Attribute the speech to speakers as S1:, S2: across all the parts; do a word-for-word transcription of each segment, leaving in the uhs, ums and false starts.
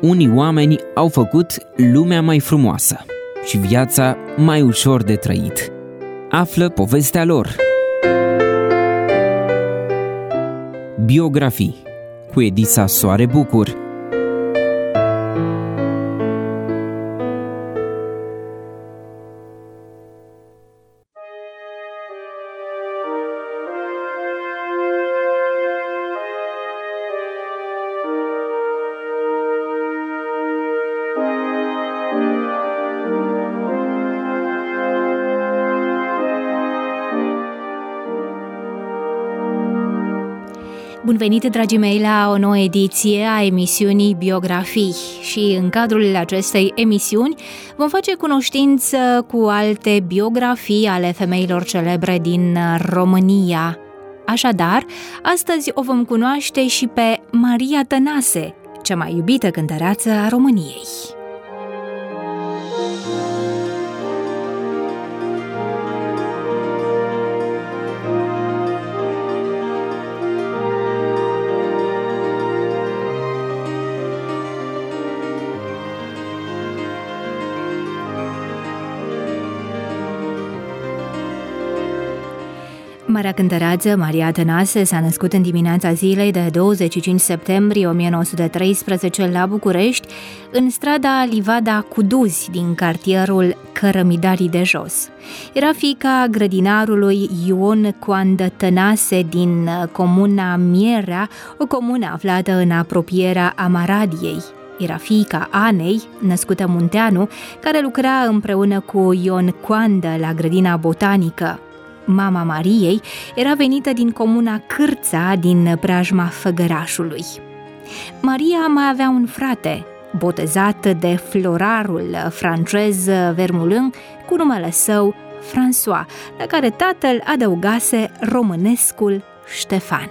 S1: unii oameni au făcut lumea mai frumoasă și viața mai ușor de trăit. Află povestea lor. Biografii cu Edisa Soare Bucur.
S2: Bun venit, dragii mei, la o nouă ediție a emisiunii Biografii și în cadrul acestei emisiuni vom face cunoștință cu alte biografii ale femeilor celebre din România. Așadar, astăzi o vom cunoaște și pe Maria Tănase, cea mai iubită cântăreață a României. Marea cântăreață Maria Tănase s-a născut în dimineața zilei de douăzeci și cinci septembrie o mie nouă sute treisprezece la București, în strada Livada Cuduzi din cartierul Cărămidarii de Jos. Era fiica grădinarului Ion Coandă Tănase din comuna Mierea, o comună aflată în apropierea Amaradiei. Era fiica Anei, născută Munteanu, care lucra împreună cu Ion Coandă la grădina botanică. Mama Mariei era venită din comuna Cârța din preajma Făgărașului. Maria mai avea un frate, botezat de florarul francez Vermulin, cu numele său François, la care tatăl adăugase românescul Ștefan.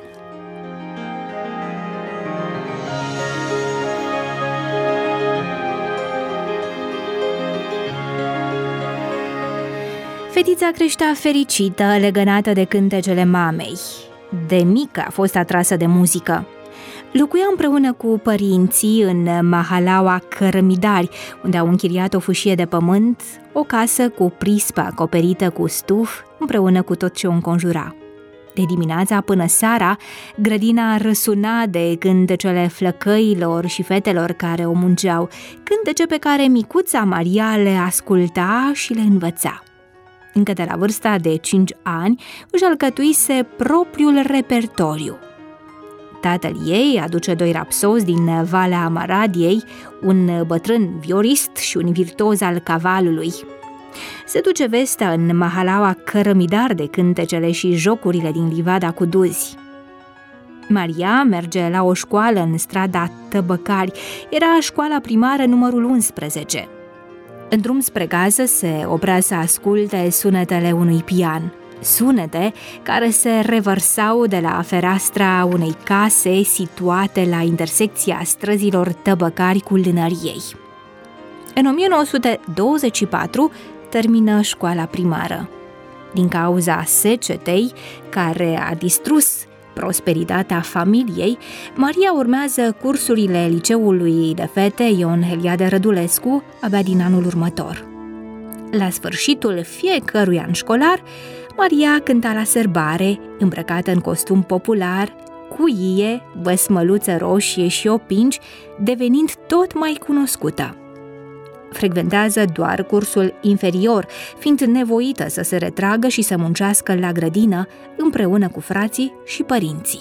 S2: Fetița creștea fericită, legănată de cântecele mamei. De mică a fost atrasă de muzică. Locuia împreună cu părinții în Mahalaua Cărămidari, unde au închiriat o fâșie de pământ, o casă cu prispă acoperită cu stuf, împreună cu tot ce o înconjura. De dimineața până seara, grădina răsuna de cântecele flăcăilor și fetelor care o munceau, cântece pe care micuța Maria le asculta și le învăța. Încă de la vârsta de cinci ani își alcătuise propriul repertoriu. Tatăl ei aduce doi rapsozi din Valea Amaradiei, un bătrân violist și un virtuoz al cavalului. Se duce vestea în Mahalaua Cărămidar de cântecele și jocurile din Livada Cuduzi. Maria merge la o școală în strada Tăbăcari, era școala primară numărul unsprezece. În drum spre gază se oprea să asculte sunetele unui pian, sunete care se revărsau de la fereastra unei case situate la intersecția străzilor Tăbăcari cu Lânăriei. În o mie nouă sute douăzeci și patru termină școala primară. Din cauza secetei care a distrus prosperitatea familiei, Maria urmează cursurile liceului de fete Ion Heliade Rădulescu abia din anul următor. La sfârșitul fiecărui an școlar, Maria cânta la sărbare, îmbrăcată în costum popular, cu ie, văsmăluță roșie și opinci, devenind tot mai cunoscută. Frecventează doar cursul inferior, fiind nevoită să se retragă și să muncească la grădină împreună cu frații și părinții.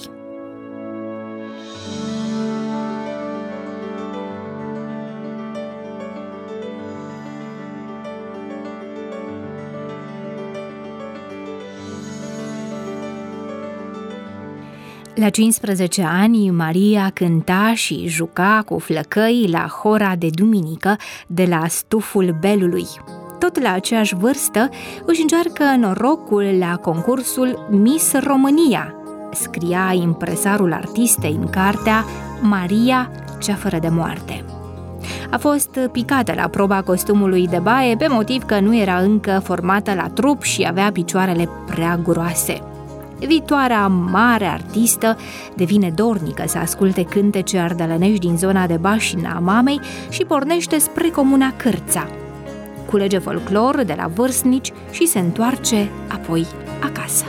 S2: La cincisprezece ani, Maria cânta și juca cu flăcăi la hora de duminică de la stuful Belului. Tot la aceeași vârstă își încearcă norocul la concursul Miss România, scria impresarul artistei în cartea Maria, cea fără de moarte. A fost picată la proba costumului de baie pe motiv că nu era încă formată la trup și avea picioarele prea groase. Viitoarea mare artistă devine dornică să asculte cântece ardelenești din zona de baștină a mamei și pornește spre comuna Cârța. Culege folclor de la vârstnici și se întoarce apoi acasă.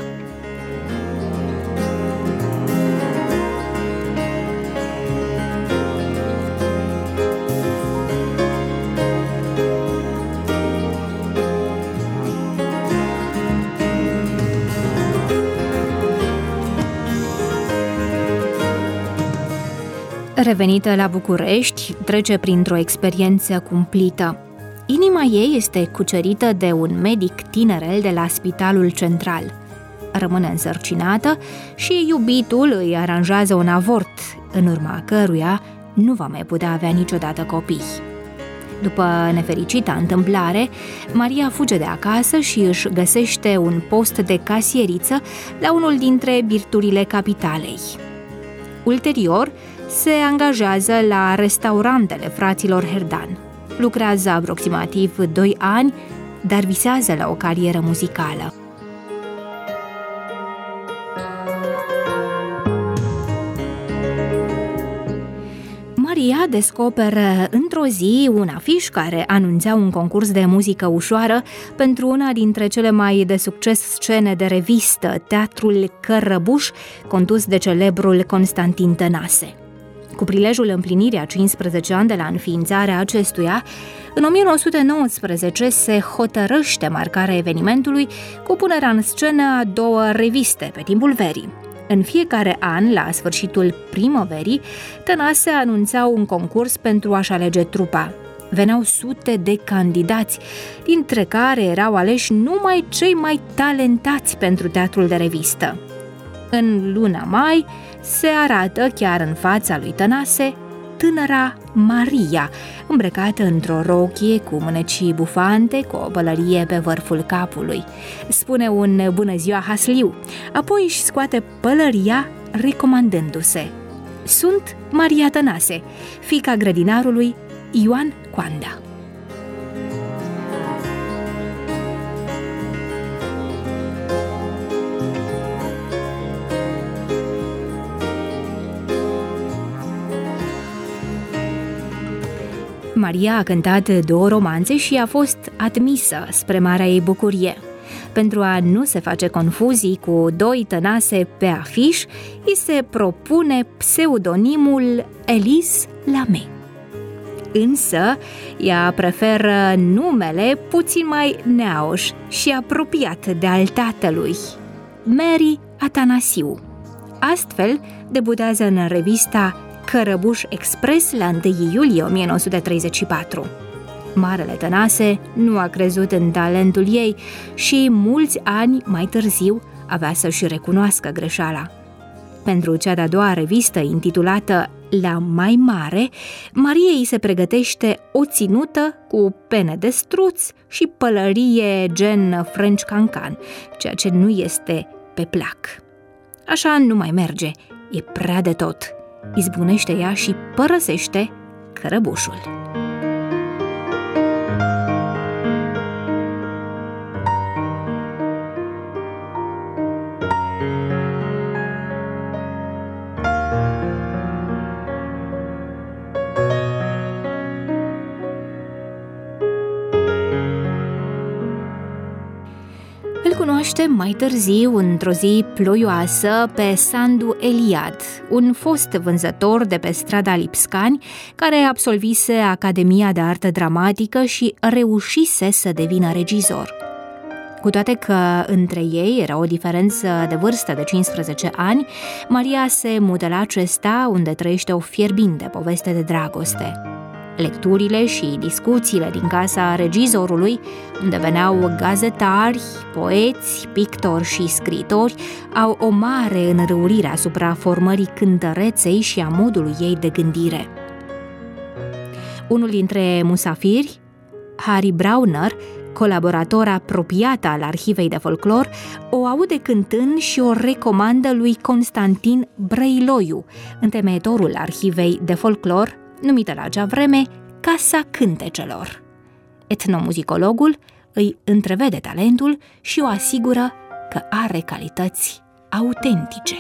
S2: Revenită la București, trece printr-o experiență cumplită. Inima ei este cucerită de un medic tinerel de la Spitalul Central. Rămâne însărcinată și iubitul îi aranjează un avort, în urma căruia nu va mai putea avea niciodată copii. După nefericita întâmplare, Maria fuge de acasă și își găsește un post de casieriță la unul dintre birturile capitalei. Ulterior, se angajează la restaurantele fraților Herdan. Lucrează aproximativ doi ani, dar visează la o carieră muzicală. Maria descoperă într-o zi un afiș care anunțea un concurs de muzică ușoară pentru una dintre cele mai de succes scene de revistă, Teatrul Cărăbuș, condus de celebrul Constantin Tănase. Cu prilejul împlinirii a cincisprezece ani de la înființarea acestuia, în o mie nouă sute nouăsprezece se hotărăște marcarea evenimentului cu punerea în scenă a două reviste pe timpul verii. În fiecare an, la sfârșitul primăverii, Tănase anunța un concurs pentru a-și alege trupa. Veneau sute de candidați, dintre care erau aleși numai cei mai talentați pentru teatrul de revistă. În luna mai se arată chiar în fața lui Tănase tânăra Maria, îmbrăcată într-o rochie cu mânecii bufante, cu o pălărie pe vârful capului. Spune un bună ziua hasliu, apoi își scoate pălăria recomandându-se: "Sunt Maria Tănase, fiica grădinarului Ioan Coanda." Maria a cântat două romanțe și a fost admisă, spre marea ei bucurie. Pentru a nu se face confuzii cu doi Tănase pe afiș, îi se propune pseudonimul Elise Lamé. Însă, ea preferă numele puțin mai neauș și apropiat de al tatălui, Mary Atanasiu. Astfel, debutează în revista Cărăbuș Express la întâi iulie o mie nouă sute treizeci și patru. Marele Tănase nu a crezut în talentul ei și mulți ani mai târziu avea să-și recunoască greșeala. Pentru cea de-a doua revistă, intitulată La Mai Mare, Mariei îi se pregătește o ținută cu pene de struț și pălărie gen French Cancan, ceea ce nu este pe plac. Așa nu mai merge, e prea de tot. Izbunește ea și părăsește Cărăbușul. Îl cunoaște mai târziu, într-o zi ploioasă, pe Sandu Eliad, un fost vânzător de pe strada Lipscani, care absolvise Academia de Artă Dramatică și reușise să devină regizor. Cu toate că între ei era o diferență de vârstă de cincisprezece ani, Maria se mută la acesta, unde trăiește o fierbinte poveste de dragoste. Lecturile și discuțiile din casa regizorului, unde veneau gazetari, poeți, pictori și scriitori, au o mare înrăurire asupra formării cântăreței și a modului ei de gândire. Unul dintre musafiri, Harry Brauner, colaborator apropiat al Arhivei de Folclor, o aude cântând și o recomandă lui Constantin Brăiloiu, întemeietorul Arhivei de Folclor, numită la acea vreme Casa Cântecelor. Etnomuzicologul îi întrevede talentul și o asigură că are calități autentice.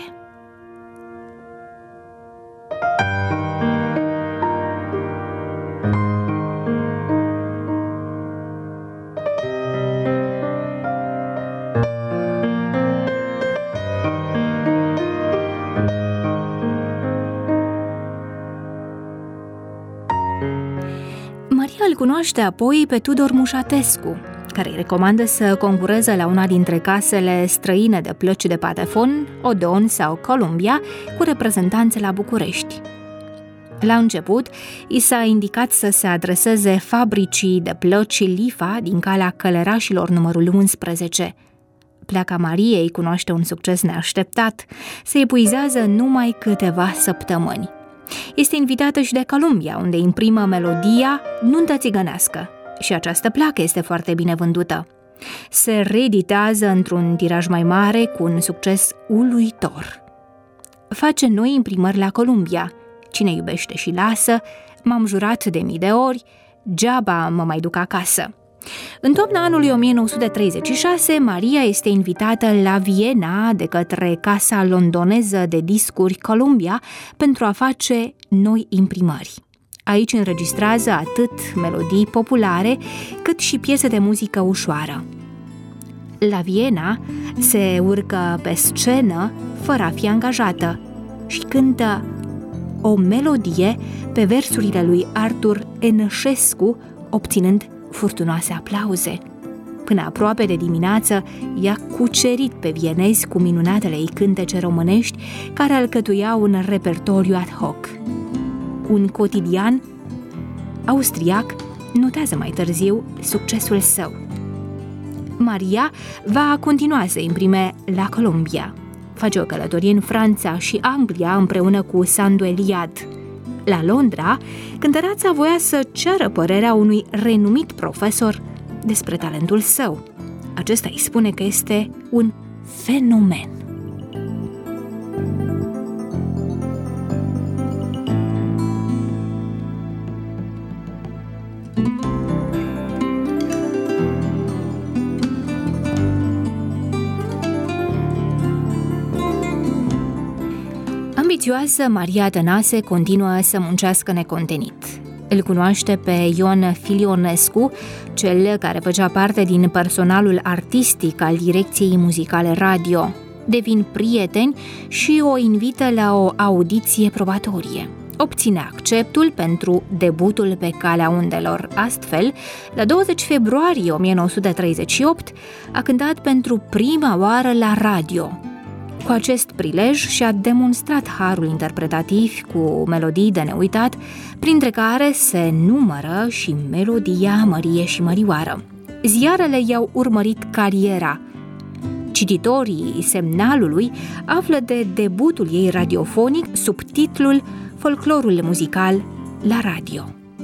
S2: Maria îl cunoaște apoi pe Tudor Mușatescu, care îi recomandă să concureze la una dintre casele străine de plăci de patefon, Odon sau Columbia, cu reprezentanțe la București. La început, i s-a indicat să se adreseze fabricii de plăci Lifa din Calea Călărașilor numărul unsprezece. Pleaca Mariei cunoaște un succes neașteptat, se epuizează în numai câteva săptămâni. Este invitată și de Columbia, unde imprimă melodia Nuntă țigănească, și această placă este foarte bine vândută. Se reeditează într-un tiraj mai mare cu un succes uluitor. Face noi imprimări la Columbia, Cine iubește și lasă, M-am jurat de mii de ori, Geaba mă mai duc acasă. În toamna anului o mie nouă sute treizeci și șase, Maria este invitată la Viena de către casa londoneză de discuri Columbia pentru a face noi imprimări. Aici înregistrează atât melodii populare, cât și piese de muzică ușoară. La Viena se urcă pe scenă fără a fi angajată și cântă o melodie pe versurile lui Artur Eneșescu, obținând furtunoase aplauze. Până aproape de dimineață, i-a cucerit pe vienezi cu minunatele ei cântece românești care alcătuiau un repertoriu ad hoc. Un cotidian austriac notează mai târziu succesul său. Maria va continua să imprime la Columbia. Face o călătorie în Franța și Anglia împreună cu Sandu Eliad. La Londra, cântăreața voia să ceară părerea unui renumit profesor despre talentul său. Acesta îi spune că este un fenomen. Ambițioasă, Maria Tănase continuă să muncească necontenit. Îl cunoaște pe Ion Filionescu, cel care făcea parte din personalul artistic al direcției muzicale radio. Devin prieteni și o invită la o audiție probatorie. Obține acceptul pentru debutul pe calea undelor. Astfel, la douăzeci februarie o mie nouă sute treizeci și opt, a cântat pentru prima oară la radio. Cu acest prilej și-a demonstrat harul interpretativ cu melodii de neuitat, printre care se numără și melodia Mărie și Mărioară. Ziarele i-au urmărit cariera. Cititorii Semnalului află de debutul ei radiofonic sub titlul Folclorul muzical la radio.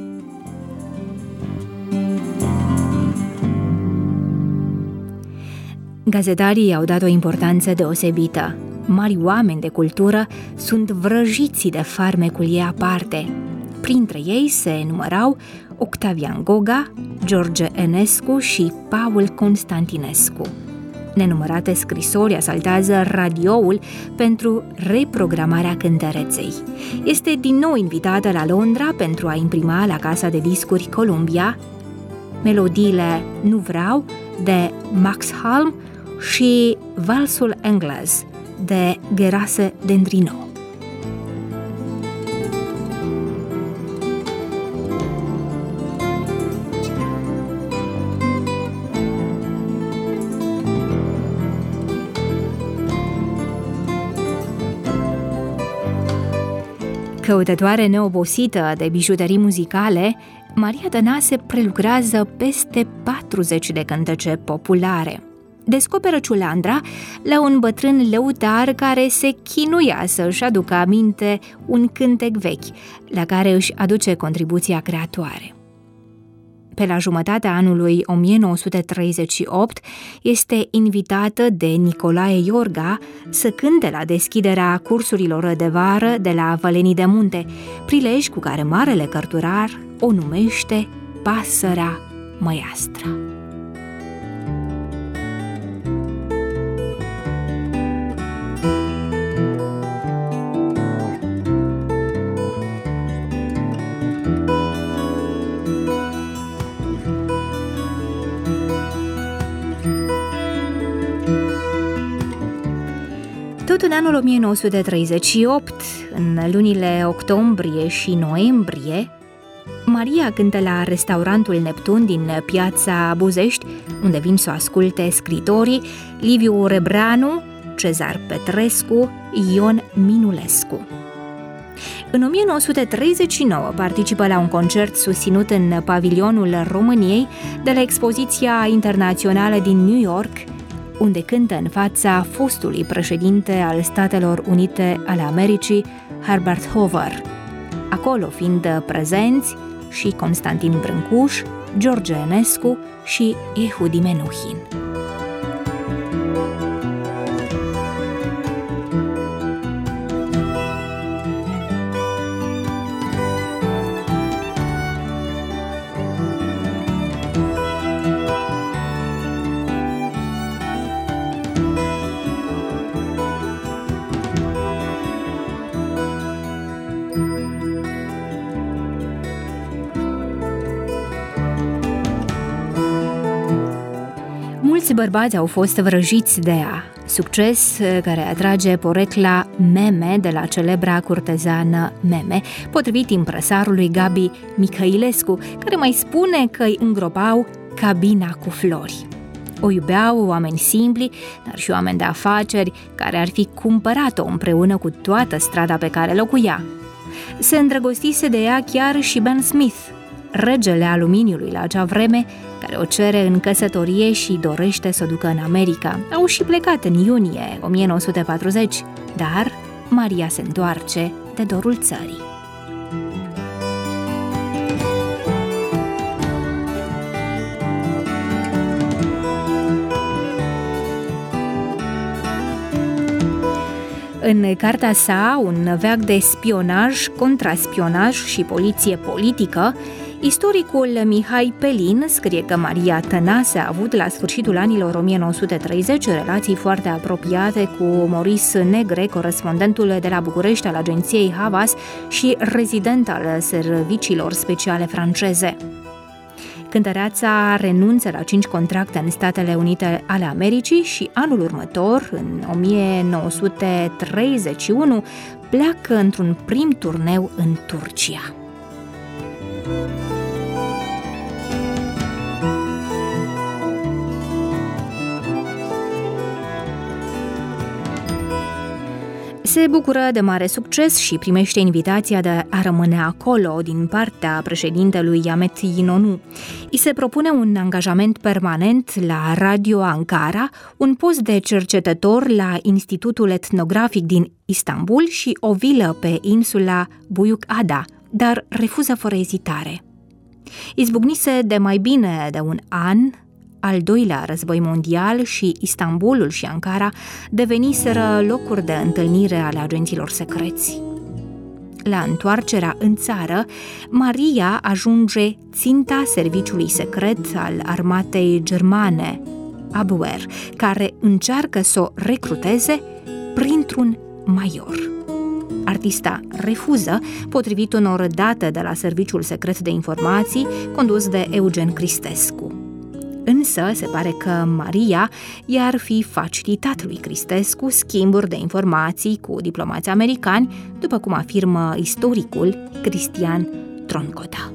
S2: Gazetarii au dat o importanță deosebită. Mari oameni de cultură sunt vrăjiți de farmecul ei aparte. Printre ei se numărau Octavian Goga, George Enescu și Paul Constantinescu. Nenumărate scrisori asaltează radioul pentru reprogramarea cântăreței. Este din nou invitată la Londra pentru a imprima la casa de discuri Columbia melodiile Nu vreau de Max Halm și Valsul englez de Gerace Dendrino. Căutătoare neobosită de bijuterii muzicale, Maria Tănase prelucrează peste patruzeci de cântece populare. Descoperă ciulandra la un bătrân lăutar care se chinuia să-și aducă aminte un cântec vechi, la care își aduce contribuția creatoare. Pe la jumătatea anului o mie nouă sute treizeci și opt este invitată de Nicolae Iorga să cânte la deschiderea cursurilor de vară de la Vălenii de Munte, prilej cu care marele cărturar o numește Pasărea Măiastră. Tot în anul o mie nouă sute treizeci și opt, în lunile octombrie și noiembrie, Maria cântă la restaurantul Neptun din Piața Buzești, unde vin să o asculte scritorii Liviu Rebreanu, Cezar Petrescu, Ion Minulescu. În o mie nouă sute treizeci și nouă participă la un concert susținut în pavilionul României de la expoziția internațională din New York, unde cântă în fața fostului președinte al Statelor Unite ale Americii, Herbert Hoover, acolo fiind prezenți și Constantin Brâncuș, George Enescu și Ehudi Menuhin. Mulți bărbați au fost vrăjiți de ea, succes care atrage porecla Meme de la celebra curtezană Meme, potrivit impresarului Gabi Mihailescu, care mai spune că îi îngropau cabina cu flori. O iubeau oameni simpli, dar și oameni de afaceri care ar fi cumpărat-o împreună cu toată strada pe care locuia. Se îndrăgostise de ea chiar și Ben Smith, regele aluminiului la acea vreme, care o cere în căsătorie și dorește să o ducă în America. Au și plecat în iunie o mie nouă sute patruzeci, dar Maria se întoarce de dorul țării. În cartea sa, Un veac de spionaj, contraspionaj și poliție politică, istoricul Mihai Pelin scrie că Maria Tănase a avut la sfârșitul anilor o mie nouă sute treizeci relații foarte apropiate cu Maurice Negre, corespondentul de la București al agenției Havas și rezident al serviciilor speciale franceze. Cântăreața renunță la cinci contracte în Statele Unite ale Americii și anul următor, în o mie nouă sute treizeci și unu, pleacă într-un prim turneu în Turcia. Se bucură de mare succes și primește invitația de a rămâne acolo din partea președintelui Ahmet Inonu. I se propune un angajament permanent la Radio Ankara, un post de cercetător la Institutul Etnografic din Istanbul și o vilă pe insula Büyükada, dar refuză fără ezitare. Izbucnise de mai bine de un an al doilea război mondial și Istanbulul și Ankara deveniseră locuri de întâlnire ale agenților secreți. La întoarcerea în țară, Maria ajunge ținta serviciului secret al armatei germane, Abwehr, care încearcă să o recruteze printr-un major. Artista refuză, potrivit unor date de la Serviciul Secret de Informații, condus de Eugen Cristescu. Însă, se pare că Maria i-ar fi facilitat lui Cristescu schimburi de informații cu diplomații americani, după cum afirmă istoricul Cristian Troncota.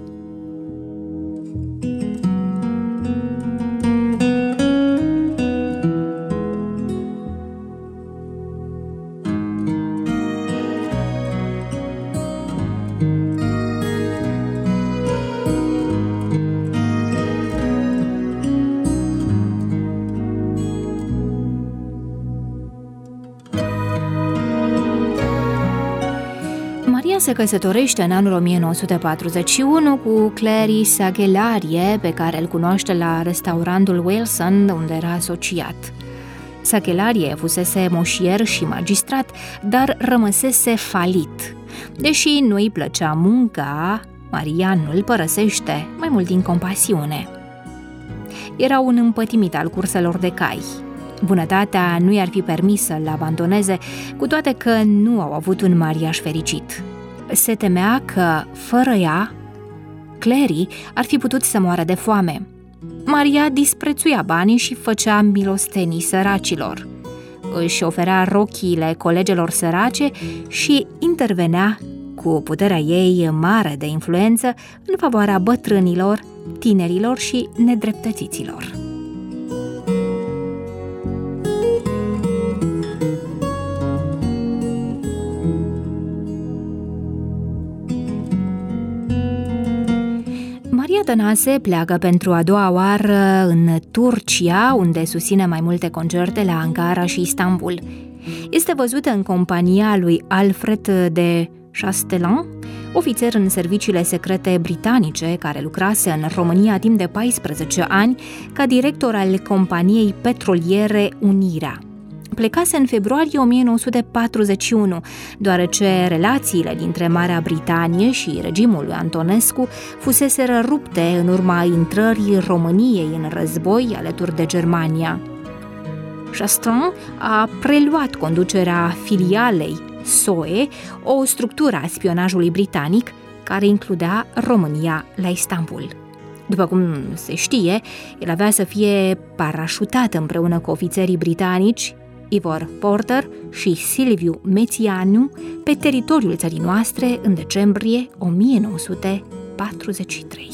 S2: Se căsătorește în anul o mie nouă sute patruzeci și unu cu Clary Saghelarie, pe care îl cunoaște la restaurantul Wilson, unde era asociat. Saghelarie fusese moșier și magistrat, dar rămăsese falit. Deși nu îi plăcea munca, Maria nu îl părăsește, mai mult din compasiune. Era un împătimit al curselor de cai. Bunătatea nu i-ar fi permis să-l abandoneze, cu toate că nu au avut un mariaj fericit. Se temea că, fără ea, Clary ar fi putut să moară de foame. Maria disprețuia banii și făcea milostenii săracilor. își oferea rochiile colegelor sărace și intervenea cu puterea ei mare de influență în favoarea bătrânilor, tinerilor și nedreptățiților. Maria Tănase pleacă pentru a doua oară în Turcia, unde susține mai multe concerte la Ankara și Istanbul. Este văzută în compania lui Alfred de Chastelan, ofițer în serviciile secrete britanice care lucrase în România timp de paisprezece ani ca director al companiei petroliere Unirea. Plecase în februarie o mie nouă sute patruzeci și unu, deoarece relațiile dintre Marea Britanie și regimul lui Antonescu fuseseră rupte în urma intrării României în război alături de Germania. Chastelan a preluat conducerea filialei S O E, o structură a spionajului britanic care includea România la Istanbul. După cum se știe, el avea să fie parașutat împreună cu ofițerii britanici Ivor Porter și Silviu Mețianu pe teritoriul țării noastre în decembrie o mie nouă sute patruzeci și trei.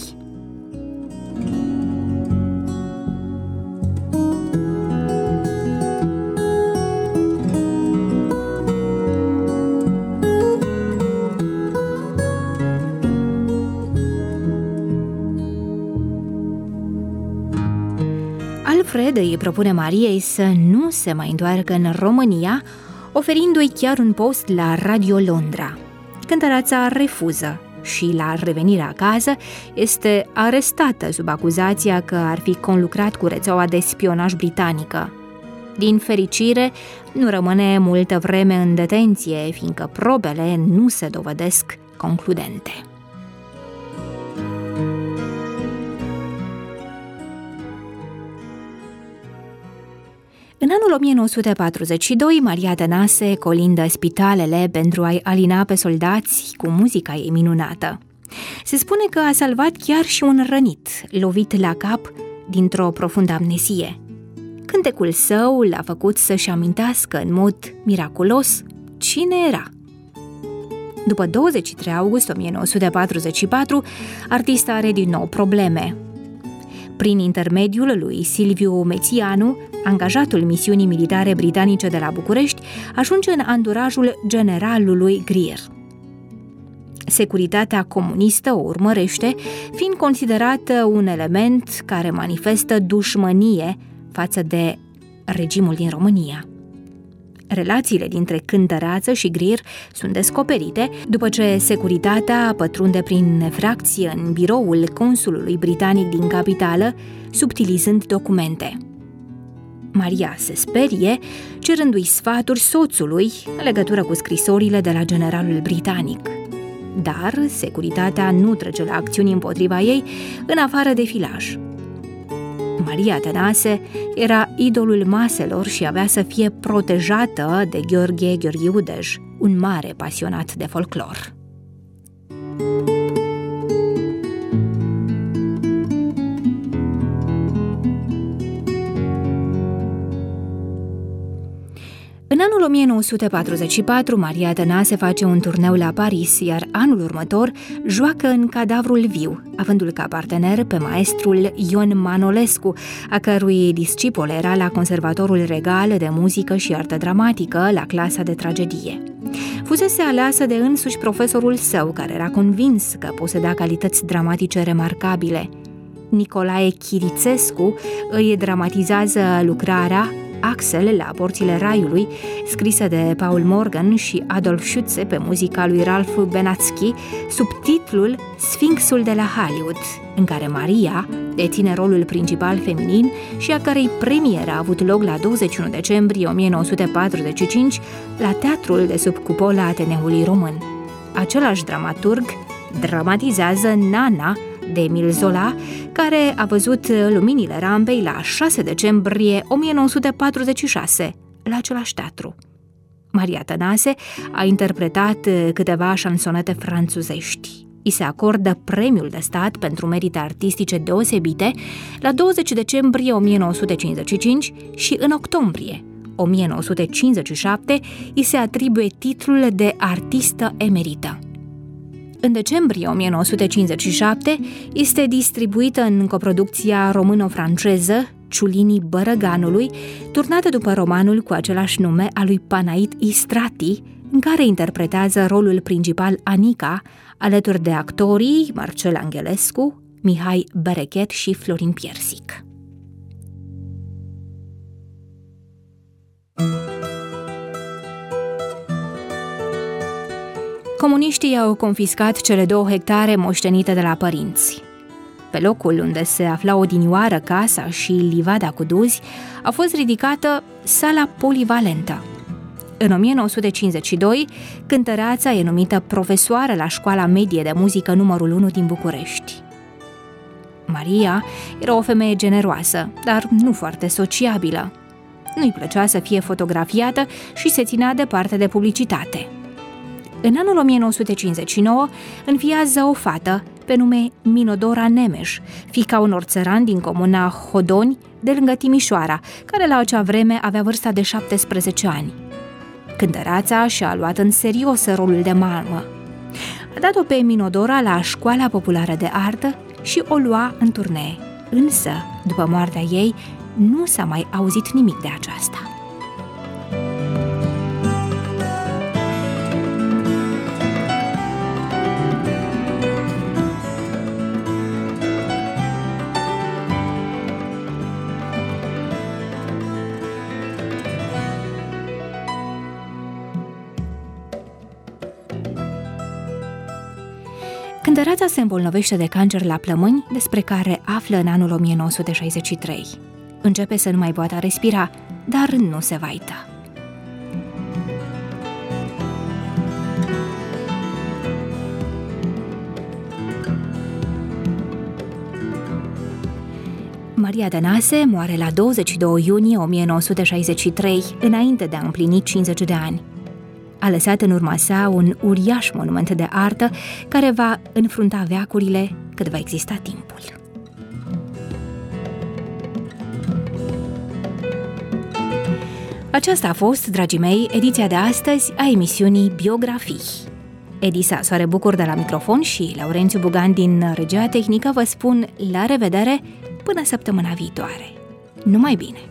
S2: Alfred îi propune Mariei să nu se mai întoarcă în România, oferindu-i chiar un post la Radio Londra. Cântăreața refuză și, la revenirea acasă, este arestată sub acuzația că ar fi conlucrat cu rețeaua de spionaj britanică. Din fericire, nu rămâne multă vreme în detenție, fiindcă probele nu se dovedesc concludente. În anul o mie nouă sute patruzeci și doi, Maria Tănase colindă spitalele pentru a-i alina pe soldați cu muzica ei minunată. Se spune că a salvat chiar și un rănit, lovit la cap dintr-o profundă amnezie. Cântecul său l-a făcut să-și amintească în mod miraculos cine era. După douăzeci și trei august o mie nouă sute patruzeci și patru, artista are din nou probleme. Prin intermediul lui Silviu Mețianu, angajatul misiunii militare britanice de la București, ajunge în anturajul generalului Greer. Securitatea comunistă o urmărește, fiind considerată un element care manifestă dușmănie față de regimul din România. Relațiile dintre cântăreață și Greer sunt descoperite după ce securitatea pătrunde prin nefracție în biroul consulului britanic din capitală, subtilizând documente. Maria se sperie, cerându-i sfaturi soțului în legătură cu scrisorile de la generalul britanic. Dar securitatea nu trece la acțiuni împotriva ei, în afară de filaj. Maria Tănase era idolul maselor și avea să fie protejată de Gheorghe Gheorghiu Dej, un mare pasionat de folclor. În anul o mie nouă sute patruzeci și patru, Maria Tănase face un turneu la Paris, iar anul următor joacă în Cadavrul Viu, avându-l ca partener pe maestrul Ion Manolescu, a cărui discipol era la Conservatorul Regal de Muzică și Artă Dramatică, la clasa de tragedie. Fusese aleasă de însuși profesorul său, care era convins că poseda calități dramatice remarcabile. Nicolae Chirițescu îi dramatizează lucrarea Axel la porțile raiului, scrisă de Paul Morgan și Adolf Schütze pe muzica lui Ralph Benatsky, sub titlul Sfinxul de la Hollywood, în care Maria deține rolul principal feminin și a cărei premieră a avut loc la douăzeci și unu decembrie o mie nouă sute patruzeci și cinci la Teatrul de sub cupola Ateneului Român. Același dramaturg dramatizează Nana de Emil Zola, care a văzut luminile rampei la șase decembrie o mie nouă sute patruzeci și șase, la același teatru. Maria Tănase a interpretat câteva șansonete franțuzești. I se acordă premiul de stat pentru merite artistice deosebite la douăzeci decembrie o mie nouă sute cincizeci și cinci și în octombrie o mie nouă sute cincizeci și șapte, îi se atribuie titlul de artistă emerită. În decembrie o mie nouă sute cincizeci și șapte este distribuită în coproducția româno-franceză Ciulinii Bărăganului, turnată după romanul cu același nume al lui Panait Istrati, în care interpretează rolul principal Anica, alături de actorii Marcel Angelescu, Mihai Berechet și Florin Piersic. Comuniștii au confiscat cele două hectare moștenite de la părinți. Pe locul unde se afla odinioară casa și livada cu duzi, a fost ridicată sala polivalentă. În o mie nouă sute cincizeci și doi, cântăreața e numită profesoară la Școala Medie de Muzică numărul unu din București. Maria era o femeie generoasă, dar nu foarte sociabilă. Nu-i plăcea să fie fotografiată și se ținea departe de publicitate. În anul o mie nouă sute cincizeci și nouă înviază o fată pe nume Minodora Nemeș, fiica unor țărani din comuna Hodoni, de lângă Timișoara, care la acea vreme avea vârsta de șaptesprezece ani. Cântăreața și-a luat în serios rolul de mamă. A dat-o pe Minodora la Școala Populară de Artă și o lua în turnee. Însă, după moartea ei, nu s-a mai auzit nimic de aceasta. Cântăreața se îmbolnăvește de cancer la plămâni, despre care află în anul o mie nouă sute șaizeci și trei. Începe să nu mai poată respira, dar nu se vaită. Maria Dănase moare la douăzeci și doi iunie o mie nouă sute șaizeci și trei, înainte de a împlini cincizeci de ani. A lăsat în urma sa un uriaș monument de artă care va înfrunta veacurile cât va exista timpul. Aceasta a fost, dragii mei, ediția de astăzi a emisiunii Biografii. Edisa Soare Bucur de la microfon și Laurențiu Bugan din regia tehnică vă spun la revedere până săptămâna viitoare. Numai bine!